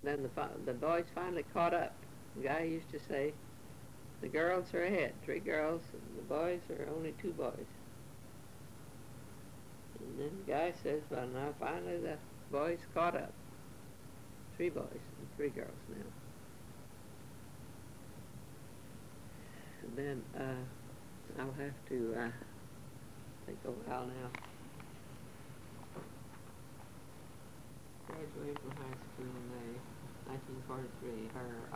then the boys finally caught up. The guy used to say, the girls are ahead, 3 girls, and the boys are only 2 boys. And then the guy says, well, now finally the boys caught up. 3 boys and 3 girls now. And then I'll have to think a while now. Graduated from high school in May 1943.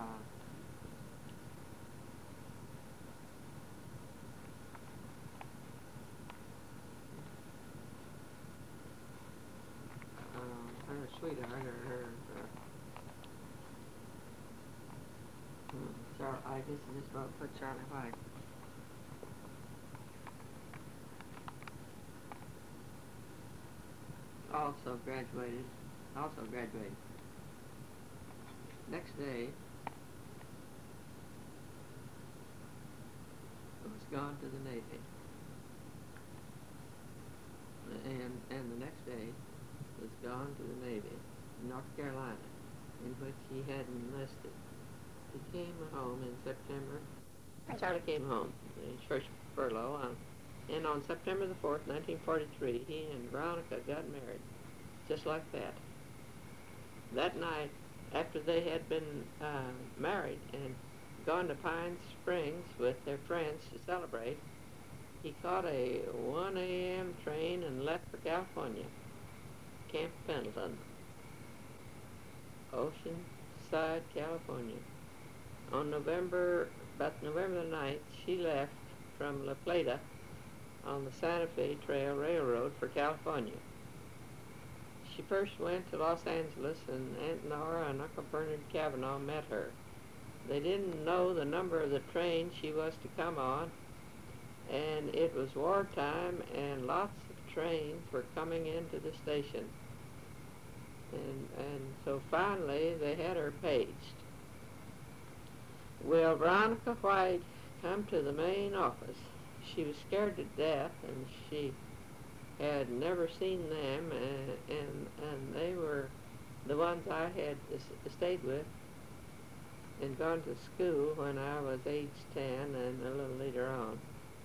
Her sweetheart, I guess I just about put Charlie White. Also graduated. Next day, was gone to the Navy. And the next day was gone to the Navy in North Carolina, in which he had enlisted. He came home in September. Charlie came home, his first furlough, and on September the 4th, 1943, he and Veronica got married, just like that. That night, after they had been married and gone to Pine Springs with their friends to celebrate, he caught a 1 a.m. train and left for California, Camp Pendleton, Oceanside, California. On about November the 9th, she left from La Plata on the Santa Fe Trail Railroad for California. She first went to Los Angeles, and Aunt Nora and Uncle Bernard Cavanaugh met her. They didn't know the number of the train she was to come on, and it was wartime, and lots of trains were coming into the station. And so finally they had her paged. Well, Veronica White come to the main office. She was scared to death, and she had never seen them, and they were the ones I had stayed with and gone to school when I was age 10 and a little later on.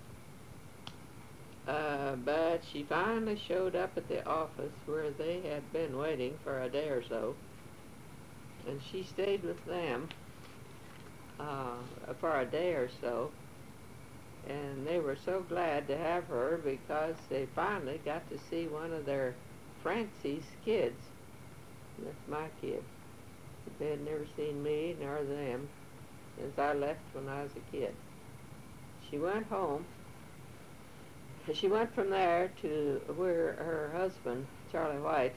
But she finally showed up at the office where they had been waiting for a day or so, and she stayed with them for a day or so, and they were so glad to have her because they finally got to see one of their Francie's kids. That's my kid. They had never seen me nor them since I left when I was a kid. She went home. She went from there to where her husband, Charlie White,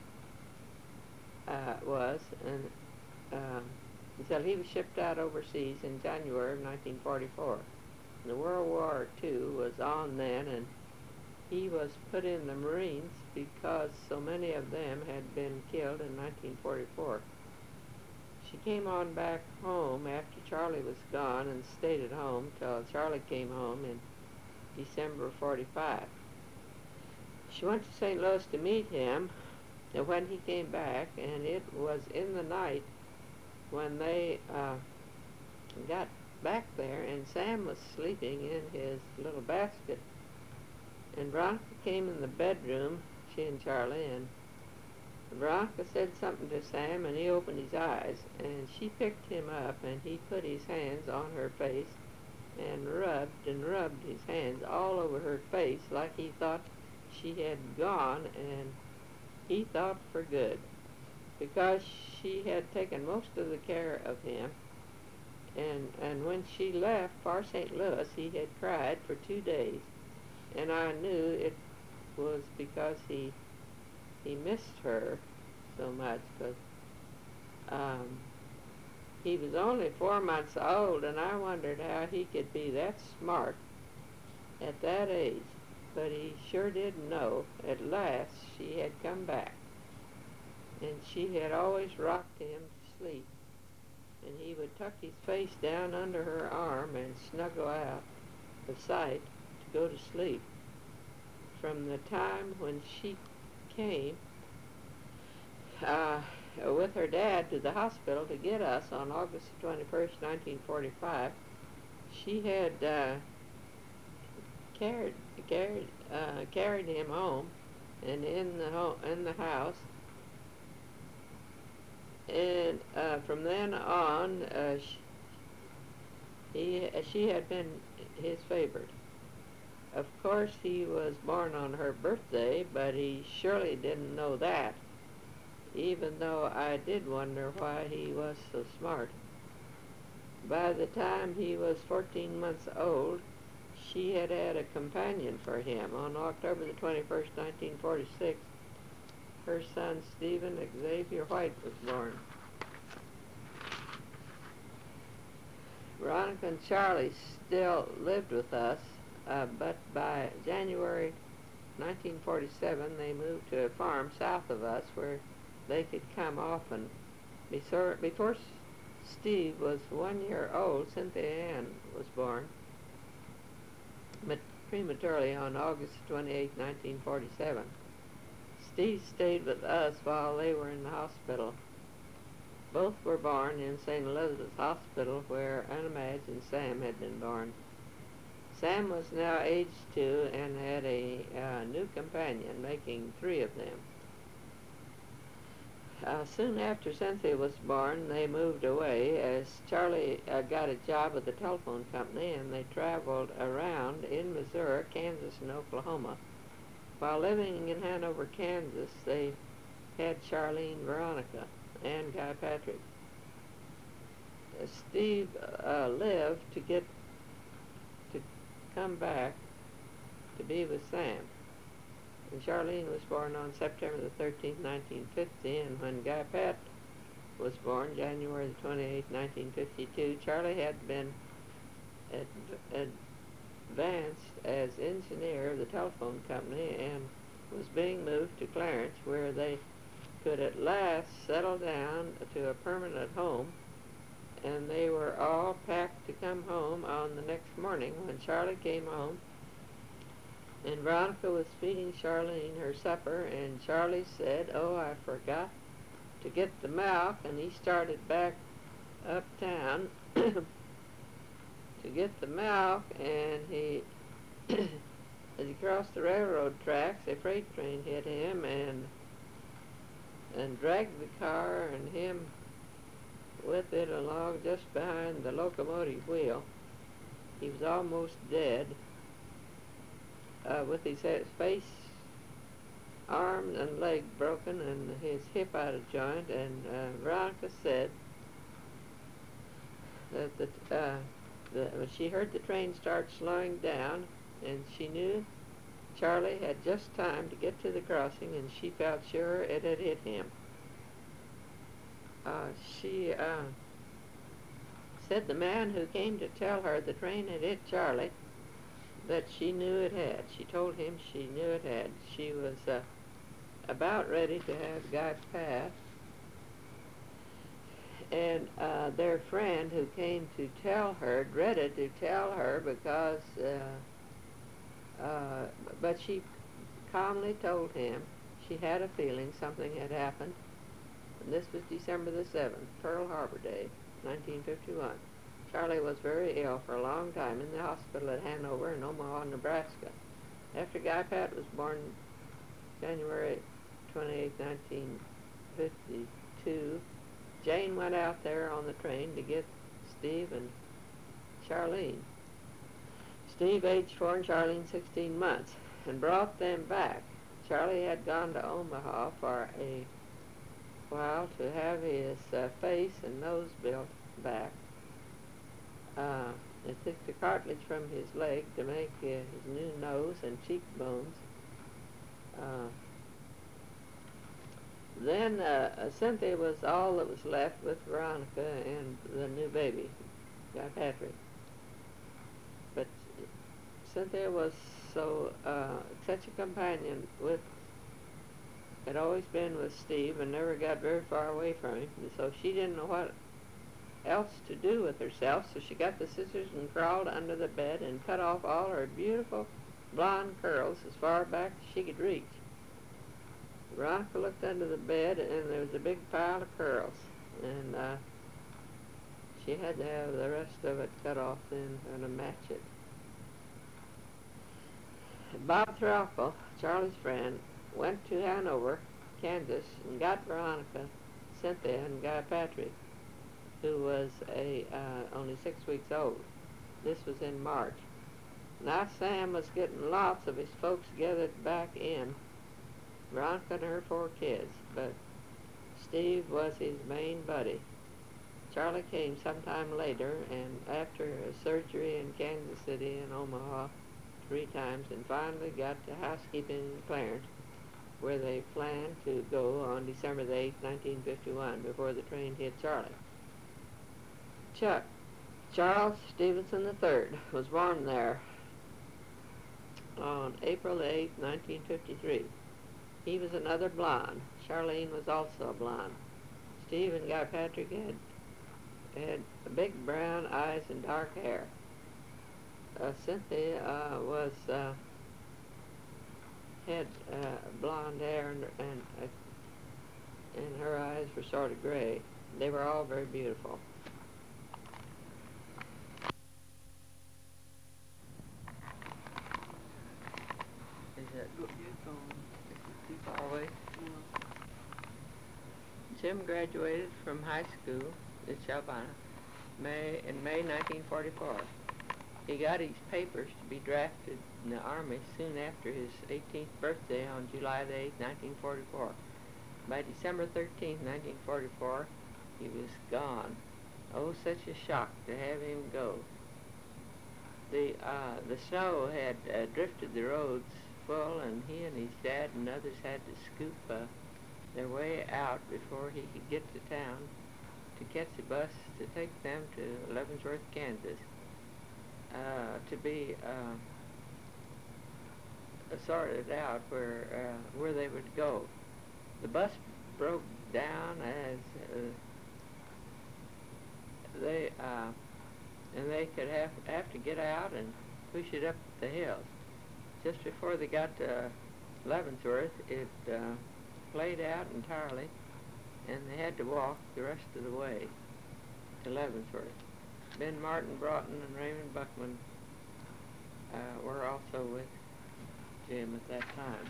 was, and until he was shipped out overseas in January of 1944. The World War II was on then, and he was put in the Marines because so many of them had been killed in 1944. She came on back home after Charlie was gone and stayed at home till Charlie came home in December of 45. She went to St. Louis to meet him when he came back, and it was in the night when they got back there, and Sam was sleeping in his little basket, and Veronica came in the bedroom, she and Charlie, and Veronica said something to Sam, and he opened his eyes, and she picked him up, and he put his hands on her face and rubbed his hands all over her face like he thought she had gone, and he thought for good, because she had taken most of the care of him. And when she left for St. Louis, he had cried for 2 days, and I knew it was because he missed her so much, because he was only 4 months old, and I wondered how he could be that smart at that age. But he sure did know at last she had come back, and she had always rocked him to sleep, and he would tuck his face down under her arm and snuggle out of sight to go to sleep. From the time when she came, with her dad to the hospital to get us on August 21st, 1945. She had carried carried him home and in the house, and from then on, she had been his favorite. Of course, he was born on her birthday, but he surely didn't know that, even though I did wonder why he was so smart. By the time he was 14 months old, she had had a companion for him. On October the 21st, 1946, her son Stephen Xavier White was born. Veronica and Charlie still lived with us, but by January 1947 they moved to a farm south of us where they could come often. Before Steve was 1 year old, Cynthia Ann was born prematurely on August 28, 1947. Steve stayed with us while they were in the hospital. Both were born in St. Elizabeth's Hospital, where Anna Madge and Sam had been born. Sam was now age 2 and had a new companion, making 3 of them. Soon after Cynthia was born, they moved away as Charlie got a job with the telephone company, and they traveled around in Missouri, Kansas, and Oklahoma. While living in Hanover, Kansas, they had Charlene, Veronica, and Guy Patrick. Steve lived to come back to be with Sam. And Charlene was born on September the 13th, 1950, and when Guy Pat was born, January the 28th, 1952, Charlie had been advanced as engineer of the telephone company and was being moved to Clarence, where they could at last settle down to a permanent home, and they were all packed to come home on the next morning. When Charlie came home, and Veronica was feeding Charlene her supper, and Charlie said, "Oh, I forgot to get the milk," and he started back uptown to get the milk, and he, as he crossed the railroad tracks, a freight train hit him and dragged the car and him with it along just behind the locomotive wheel. He was almost dead, with his face, arm, and leg broken, and his hip out of joint. And Veronica said that when she heard the train start slowing down, and she knew Charlie had just time to get to the crossing, and she felt sure it had hit him. She said the man who came to tell her the train had hit Charlie, that she knew it had. She told him she knew it had. She was about ready to have Guy Pat, and their friend who came to tell her dreaded to tell her because, but she calmly told him she had a feeling something had happened. And this was December the 7th, Pearl Harbor Day, 1951. Charlie was very ill for a long time in the hospital at Hanover in Omaha, Nebraska. After Guy Pat was born January 28, 1952, Jane went out there on the train to get Steve and Charlene. Steve, age 4, and Charlene, 16 months, and brought them back. Charlie had gone to Omaha for a while to have his face and nose built back. They took the cartilage from his leg to make his new nose and cheekbones. Then Cynthia was all that was left with Veronica and the new baby, Guy Patrick. But Cynthia was such a companion had always been with Steve and never got very far away from him. And so she didn't know what else to do with herself, so she got the scissors and crawled under the bed and cut off all her beautiful blonde curls as far back as she could reach. Veronica looked under the bed, and there was a big pile of curls, and she had to have the rest of it cut off then to match it. Bob Threlkel, Charlie's friend, went to Hanover, Kansas, and got Veronica, Cynthia, and Guy Patrick, who was only 6 weeks old. This was in March. Now Sam was getting lots of his folks gathered back in, Veronica and her 4 kids, but Steve was his main buddy. Charlie came sometime later, and after a surgery in Kansas City and Omaha 3 times, and finally got to housekeeping in Clarence, where they planned to go on December the 8th, 1951, before the train hit Charlie. Chuck, Charles Stevenson III, was born there on April the 8th, 1953. He was another blonde. Charlene was also a blonde. Steve and Guy Patrick had big brown eyes and dark hair. Cynthia had blonde hair, and her eyes were sort of gray. They were all very beautiful. Is that too far away? Jim graduated from high school in Chavana in May 1944. He got his papers to be drafted in the Army soon after his 18th birthday on July the 8th, 1944. By December 13th, 1944, he was gone. Oh, such a shock to have him go. The snow had drifted the roads full, and he and his dad and others had to scoop their way out before he could get to town to catch a bus to take them to Leavenworth, Kansas, to be sorted out where they would go. The bus broke down as they could have to get out and push it up the hills. Just before they got to Leavenworth, it played out entirely, and they had to walk the rest of the way to Leavenworth. Ben Martin Broughton and Raymond Buckman were also with Jim at that time.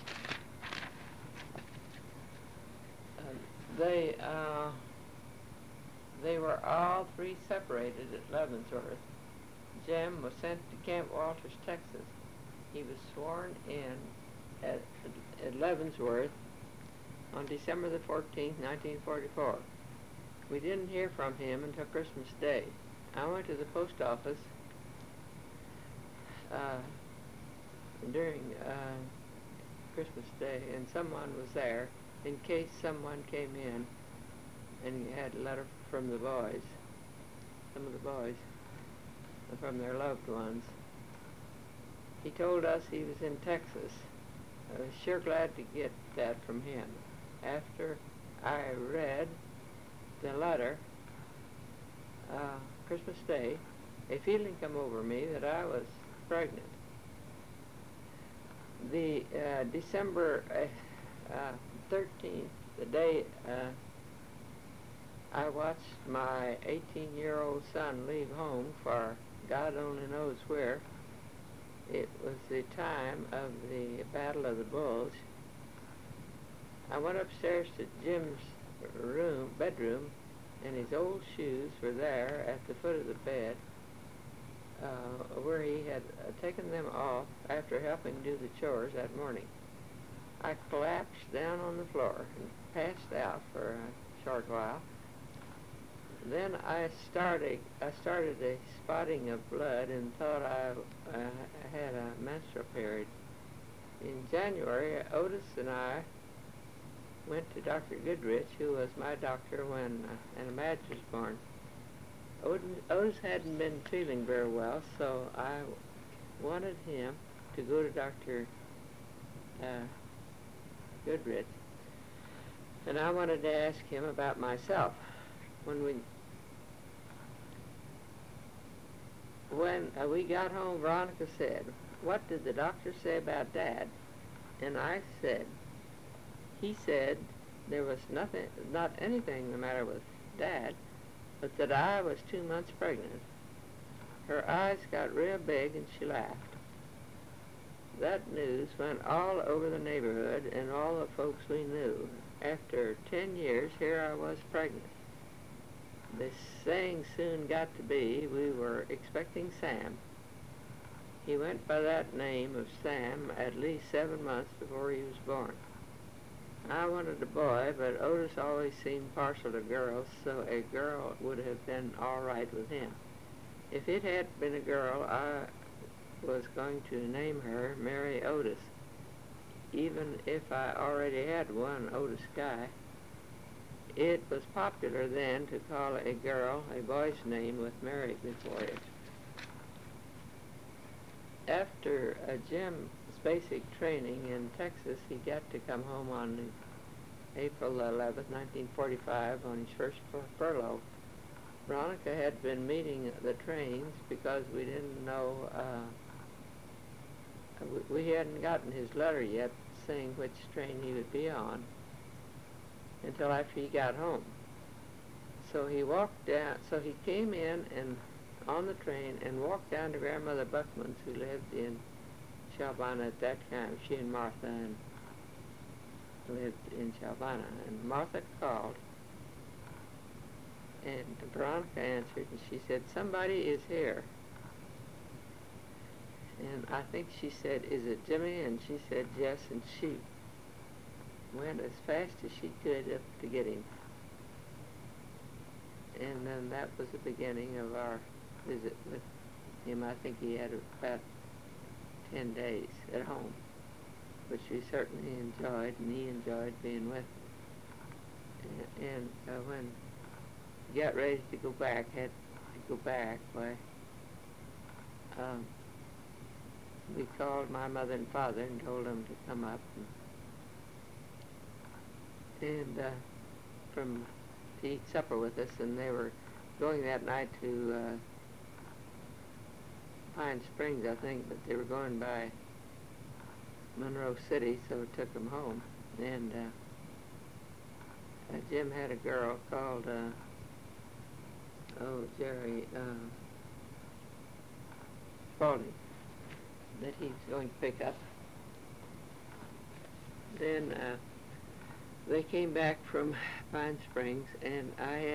They were all 3 separated at Leavenworth. Jim was sent to Camp Walters, Texas. He was sworn in at Leavenworth on December the 14th, 1944. We didn't hear from him until Christmas Day. I went to the post office during Christmas Day, and someone was there in case someone came in and had a letter from the boys, some of the boys, from their loved ones. He told us he was in Texas. I was sure glad to get that from him. After I read the letter, Christmas Day, a feeling come over me that I was pregnant. The December 13th, the day I watched my 18-year-old son leave home for God only knows where. It was the time of the Battle of the Bulge. I went upstairs to Jim's bedroom, and his old shoes were there at the foot of the bed, where he had taken them off after helping do the chores that morning. I collapsed down on the floor and passed out for a short while. Then I started a spotting of blood and thought I had a menstrual period. In January, Otis and I went to Dr. Goodrich, who was my doctor when Anna Madge was born. Otis hadn't been feeling very well, so I wanted him to go to Dr. Goodrich, and I wanted to ask him about myself. When we got home, Veronica said, "What did the doctor say about Dad?" And I said, he said there was not anything the matter with Dad, but that I was 2 months pregnant. Her eyes got real big and she laughed. That news went all over the neighborhood and all the folks we knew. After 10 years, here I was pregnant. The saying soon got to be, we were expecting Sam. He went by that name of Sam at least 7 months before he was born. I wanted a boy, but Otis always seemed partial to girls, so a girl would have been all right with him. If it had been a girl, I was going to name her Mary Otis, even if I already had one Otis Guy. It was popular then to call a girl a boy's name with Mary before it. After Jim's basic training in Texas, he got to come home on April 11th, 1945, on his first furlough. Veronica had been meeting the trains because we didn't know, we hadn't gotten his letter yet saying which train he would be on until after he got home. So he came in and on the train and walked down to Grandmother Buckman's, who lived in Shelbina at that time. She and Martha lived in Shelbina. And Martha called, and Veronica answered, and she said, "Somebody is here." And I think she said, "Is it Jimmy?" And she said, "Yes," and she went as fast as she could up to get him. And then that was the beginning of our visit with him. I think he had about 10 days at home, which we certainly enjoyed, and he enjoyed being with us. And when he got ready to go back, we called my mother and father and told them to come up and to eat supper with us, and they were going that night to Pine Springs, I think, but they were going by Monroe City, so it took them home. And Jim had a girl called Jerry Spalding that he was going to pick up. Then they came back from Pine Springs, and I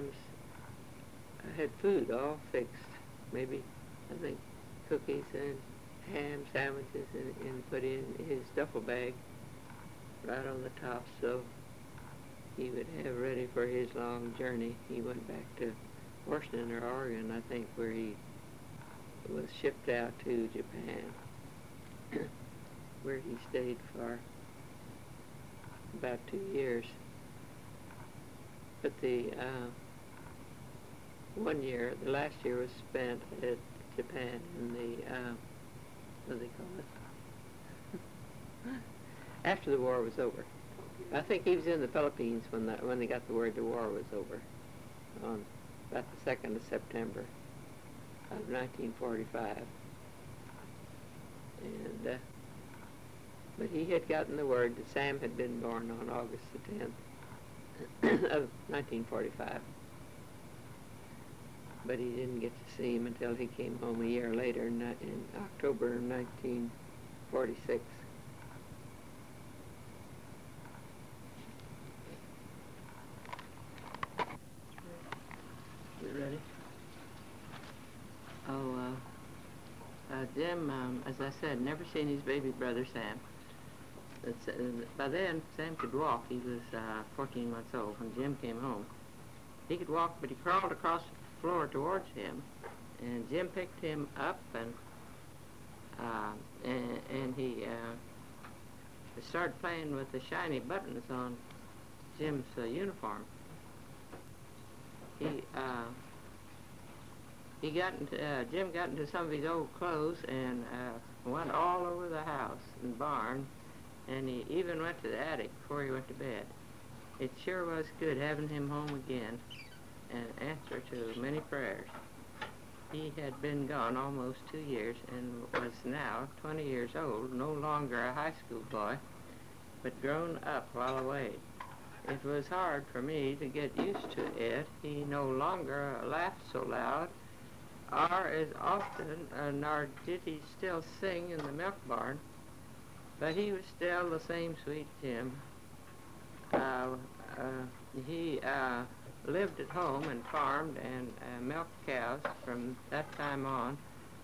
had food all fixed. Maybe, I think, cookies and ham sandwiches and put in his duffel bag right on the top, so he would have ready for his long journey. He went back to Washington or Oregon, I think, where he was shipped out to Japan, where he stayed for about 2 years. But the last year was spent at Japan in the, what do they call it? After the war was over. I think he was in the Philippines when they got the word the war was over, on about the 2nd of September of 1945. And but he had gotten the word that Sam had been born on August the 10th of 1945. But he didn't get to see him until he came home a year later, in October of 1946. You ready? Jim, as I said, never seen his baby brother Sam. By then, Sam could walk. He was 14 months old when Jim came home. He could walk, but he crawled across the floor towards him, and Jim picked him up and he started playing with the shiny buttons on Jim's uniform. Jim got into some of his old clothes and went all over the house and barn, and he even went to the attic before he went to bed. It sure was good having him home again, an answer to many prayers. He had been gone almost 2 years and was now 20 years old, no longer a high school boy, but grown up while away. It was hard for me to get used to it. He no longer laughed so loud, or as often, nor did he still sing in the milk barn, but he was still the same sweet Jim. He lived at home and farmed and milked cows from that time on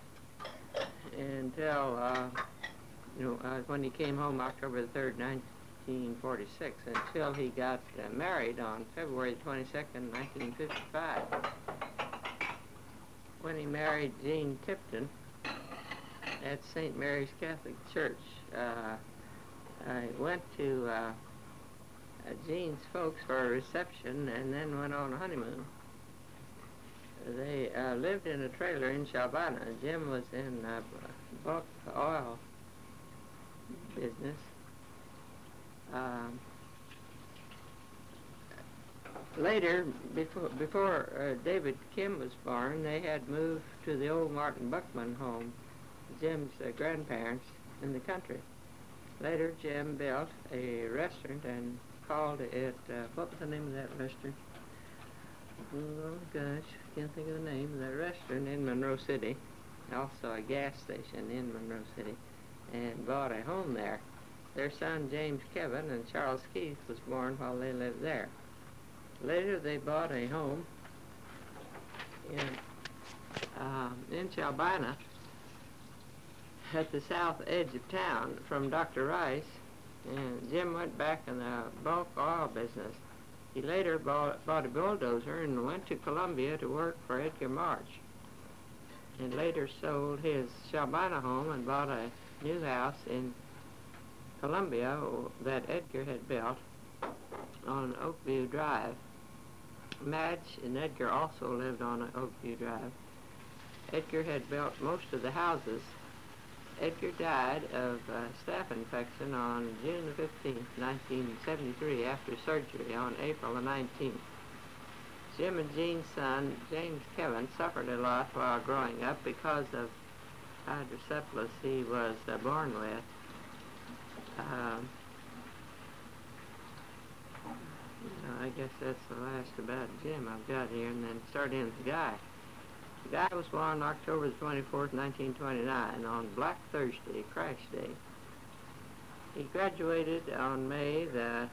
until when he came home October the 3rd, 1946, until he got married on February 22nd, 1955. When he married Jean Tipton at St. Mary's Catholic Church. I went to Jean's folks for a reception and then went on a honeymoon. They lived in a trailer in Shalbana. Jim was in bulk oil business. Later, before David Kim was born, they had moved to the old Martin Buckman home, Jim's grandparents, in the country. Later, Jim built a restaurant and called it, what was the name of that restaurant? Oh gosh, can't think of the name of that restaurant in Monroe City. Also a gas station in Monroe City, and bought a home there. Their son James Kevin and Charles Keith was born while they lived there. Later they bought a home in Shalbana at the south edge of town from Dr. Rice, and Jim went back in the bulk oil business. He later bought a bulldozer and went to Columbia to work for Edgar March, and later sold his Shalbana home and bought a new house in Columbia that Edgar had built on Oakview Drive. Madge and Edgar also lived on Oakview Drive. Edgar had built most of the houses. Edgar died of staph infection on June the 15th, 1973, after surgery on April the 19th. Jim and Jean's son, James Kevin, suffered a lot while growing up because of hydrocephalus he was born with. I guess that's the last about Jim I've got here, and then start in with the guy. The guy was born October the 24th, 1929, on Black Thursday, Crash Day. He graduated on May the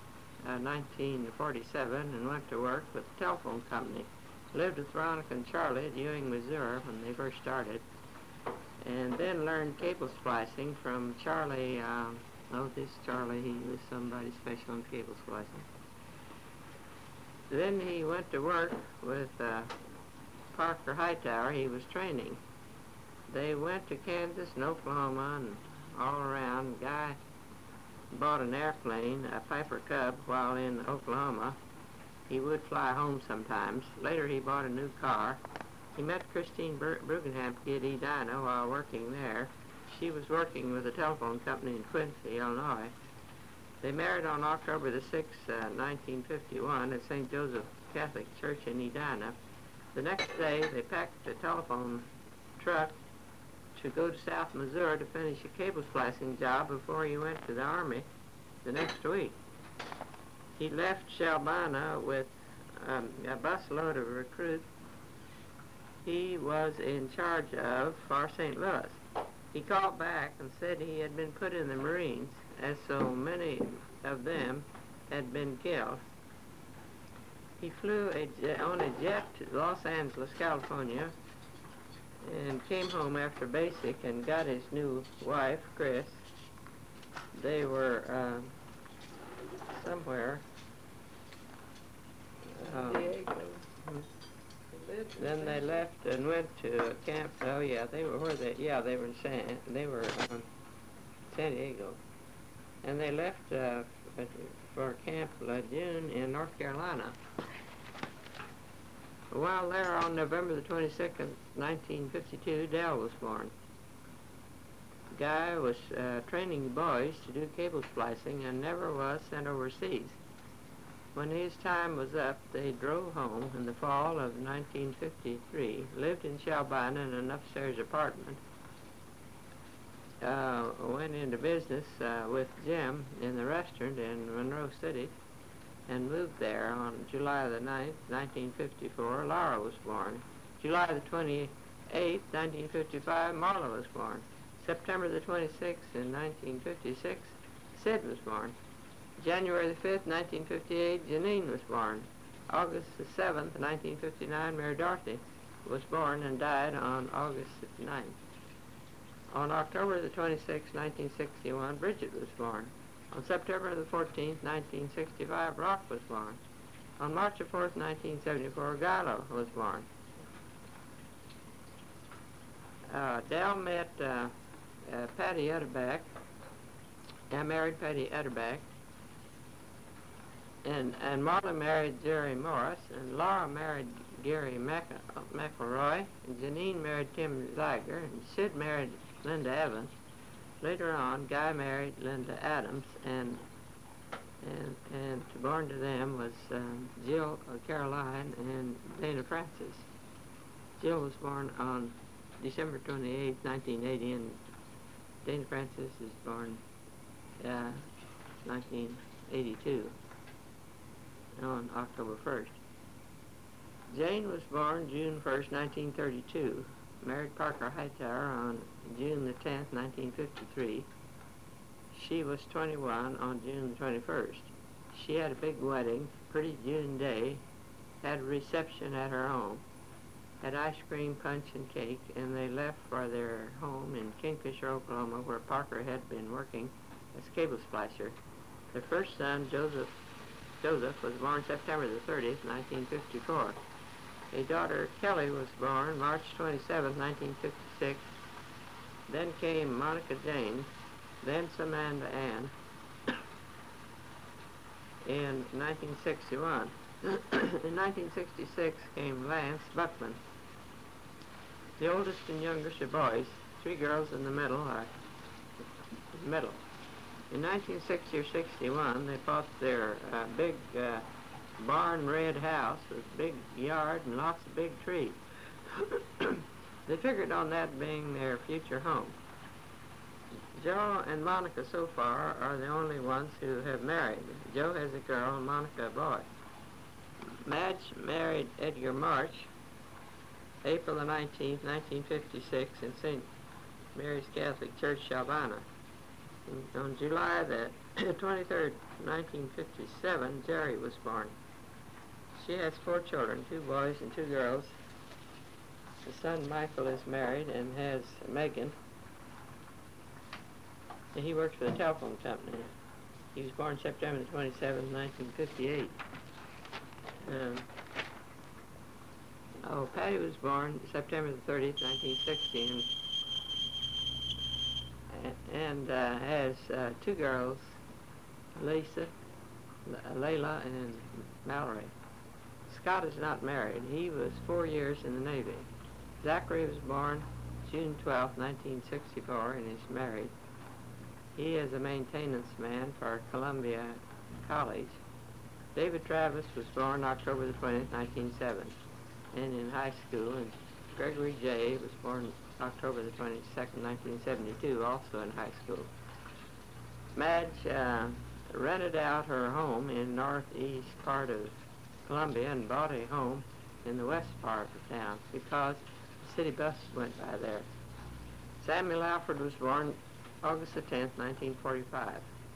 1947 and went to work with the telephone company. Lived with Veronica and Charlie at Ewing, Missouri when they first started, and then learned cable splicing from Charlie. This Charlie, he was somebody special in cable splicing. Then he went to work with Parker Hightower. He was training. They went to Kansas and Oklahoma and all around. The guy bought an airplane, a Piper Cub, while in Oklahoma. He would fly home sometimes. Later he bought a new car. He met Christine Brugenhamke at Edina while working there. She was working with a telephone company in Quincy, Illinois. They married on October the 6th, 1951 at St. Joseph Catholic Church in Edina. The next day, they packed a telephone truck to go to South Missouri to finish a cable splicing job before he went to the Army the next week. He left Shalbana with a busload of recruits he was in charge of for St. Louis. He called back and said he had been put in the Marines, as so many of them had been killed. He flew on a jet to Los Angeles, California, and came home after basic and got his new wife, Chris. They were somewhere. Then they left and went to camp. Oh yeah, they were where they? Yeah, they were in San Diego, and they left for Camp Lejeune in North Carolina. While there, on November the 22nd, 1952, Dell was born. The guy was training boys to do cable splicing and never was sent overseas. When his time was up, they drove home in the fall of 1953, lived in Shalbana in an upstairs apartment. went into business with Jim in the restaurant in Monroe City and moved there on July the 9th, 1954. Laura was born. July the 28th, 1955, Marla was born. September the 26th in 1956, Sid was born. January the 5th, 1958, Janine was born. August the 7th, 1959, Mary Dorothy was born and died on August the 9th. On October the 26th, 1961, Bridget was born. On September the 14th, 1965, Rock was born. On March the 4th, 1974, Gilo was born. Dell met Patty Utterback. I married Patty Utterback. And Marla married Jerry Morris, and Laura married Gary McElroy, and Janine married Tim Zeiger, and Sid married Linda Evans. Later on, Guy married Linda Adams, and born to them was Jill Caroline and Dana Francis. Jill was born on December 28, 1980, and Dana Francis is born 1982 on October 1st. Jane was born June 1st, 1932. Married Parker Hightower on June the 10th, 1953. She was 21 on June the 21st. She had a big wedding, pretty June day, had a reception at her home, had ice cream, punch, and cake, and they left for their home in Kingfisher, Oklahoma, where Parker had been working as cable splicer. Their first son, Joseph, was born September the 30th, 1954. A daughter, Kelly, was born March 27, 1956. Then came Monica Jane, then Samantha Ann in 1961. In 1966 came Lance Buckman. The oldest and youngest are boys. 3 girls in the middle are middle. In 1960 or 61, they bought their big barn red house with big yard and lots of big trees. They figured on that being their future home. Joe and Monica so far are the only ones who have married. Joe has a girl and Monica a boy. Madge married Edgar March April the 19th, 1956 in St. Mary's Catholic Church, Shalvana. On July the 23rd, 1957, Jerry was born. She has 4 children, 2 boys and 2 girls. The son, Michael, is married and has Megan. He works for the telephone company. He was born September the 27th, 1958. Patty was born September the 30th, 1960, and has 2 girls, Layla and Mallory. Scott is not married. He was 4 years in the Navy. Zachary was born June 12, 1964, and is married. He is a maintenance man for Columbia College. David Travis was born October the 20th, 1970, and in high school. And Gregory J. was born October the 22nd, 1972, also in high school. Madge rented out her home in northeast part of Columbia and bought a home in the west part of the town because the city bus went by there. Samuel Alfred was born August the 10th, 1945,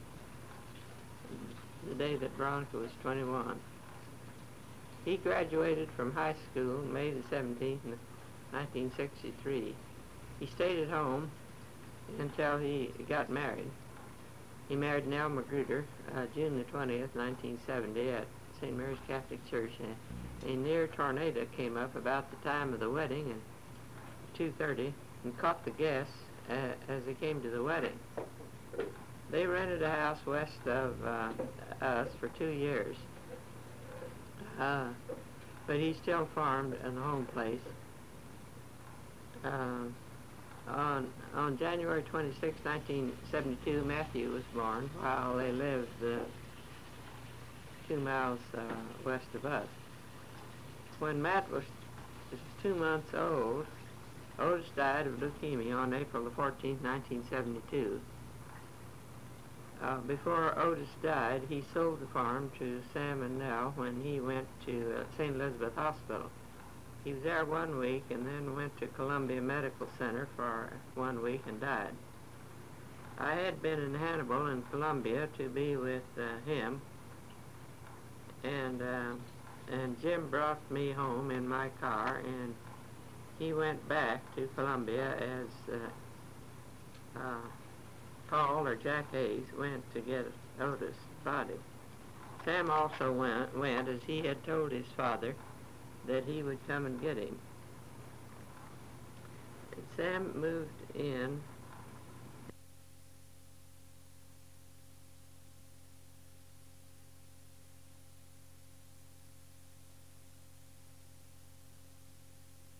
the day that Veronica was 21. He graduated from high school May the 17th, 1963. He stayed at home until he got married. He married Nell Magruder June the 20th, 1970 at St. Mary's Catholic Church. A near tornado came up about the time of the wedding at 2:30 and caught the guests as they came to the wedding. They rented a house west of us for 2 years, but he still farmed in the home place. On January 26, 1972, Matthew was born while they lived 2 miles west of us. When Matt was 2 months old, Otis died of leukemia on April the 14th, 1972. Before Otis died, he sold the farm to Sam and Nell when he went to St. Elizabeth Hospital. He was there 1 week and then went to Columbia Medical Center for 1 week and died. I had been in Hannibal and Columbia to be with him, and Jim brought me home in my car, and he went back to Columbia as Paul or Jack Hayes went to get Otis' body. Sam also went as he had told his father that he would come and get him. And Sam moved in